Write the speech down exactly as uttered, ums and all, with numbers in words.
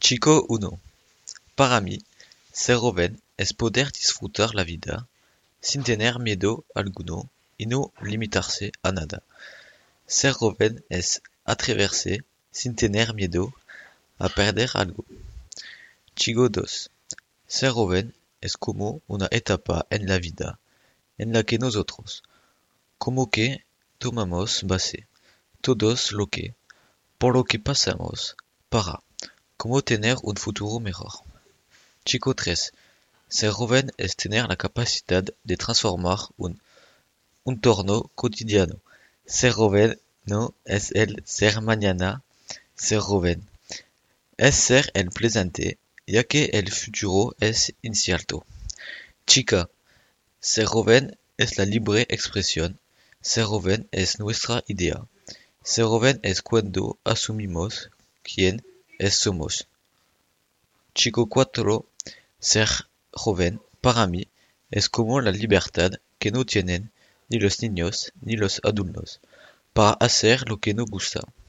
Chico uno. Para mí, ser joven es poder disfrutar la vida sin tener miedo alguno y no limitarse a nada. Ser joven es atreverse sin tener miedo a perder algo. Chico dos. Ser joven es como una etapa en la vida en la que nosotros, como que tomamos base todos lo que, por lo que pasamos, para como tener un futuro mejor. Chico tres. Ser joven es tener la capacidad de transformar un entorno cotidiano. Ser joven no es el ser mañana. Ser joven es ser el presente, ya que el futuro es incierto. Chica. Ser joven es la libre expresión. Ser joven es nuestra idea. Ser joven es cuando asumimos quién es somos. Chico cuatro. Ser joven, para mí, es como la libertad que no tienen ni los niños ni los adultos para hacer lo que nos gusta.